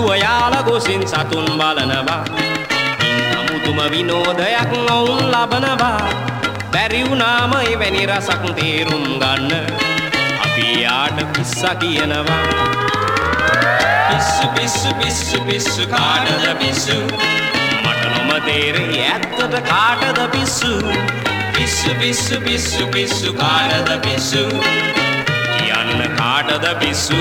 ඔයාලා ගොසින් සතුන් බලනවා අමුතුම විනෝදයක් නොවුන් ලබනවා බැරි වුණාම එවැනි රසක් තේරුම් ගන්න අපි යාට පිස්සා කියනවා පිස්සු පිස්සු පිස්සු පිස්සු කාටද පිස්සු මට නොම තේරෙයි ඇත්තට කාටද පිස්සු පිස්සු පිස්සු පිස්සු පිස්සු කාටද පිස්සු කියන්න කාටද පිස්සු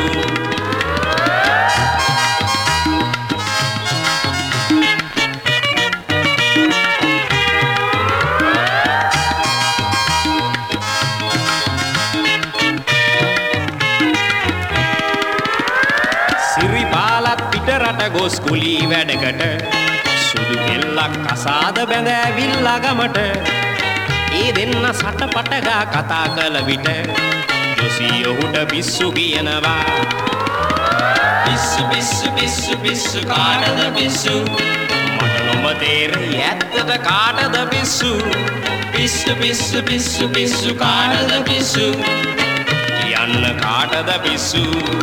සිරිපාලත් පිටරට ගොස් කුලී වැඩකට සුදු කෙල්ලක් කසාද බැඳ ඇවිල්ලා ගමට ඒ දෙන්න සටපටගා කතා කළ විට ජොසී ඔහුට පිස්සු කියනවා පිස්සු පිස්සු පිස්සු පිස්සු කාටද පිස්සු මට නොම තේරෙයි ඇත්තට කාටද පිස්සු පිස්සු පිස්සු පිස්සු පිස්සු කාටද පිස්සු කියන්න කාටද පිස්සු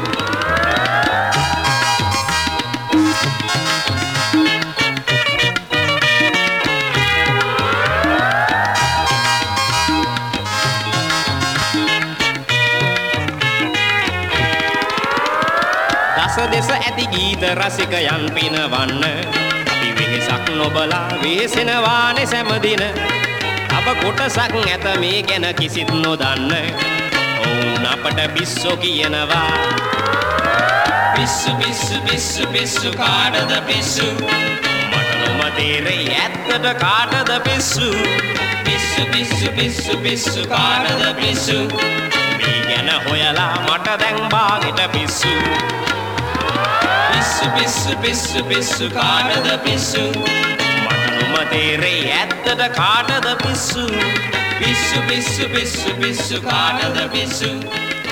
දෙස ඇති ගීත රසිකයන් පිනවන්න අපි වෙහෙසක් නොබලා වේසෙනවානේ සෑමදින අප කොටසක් ඇත මේ ගැන කිසිත් නොදන්න ඔවුන් අපට පිස්සෝ කියනවා පිස්සු පිස්සු පිස්සු පිස්සු කාටද පිස්සු මට නොම තේරෙයි ඇත්තට කාටද පිස්සු පිස්සු පිස්සු පිස්සු පිස්සු කාටද පිස්සු මේ ගැන හොයලා මට දැන් බාගෙට පිස්සු පිස්සු පිස්සු පිස්සු පිස්සු කාටද පිස්සු මට නොම තේරෙයි ඇත්තට කාටද පිස්සු පිස්සු පිස්සු පිස්සු පිස්සු කාටද පිස්සු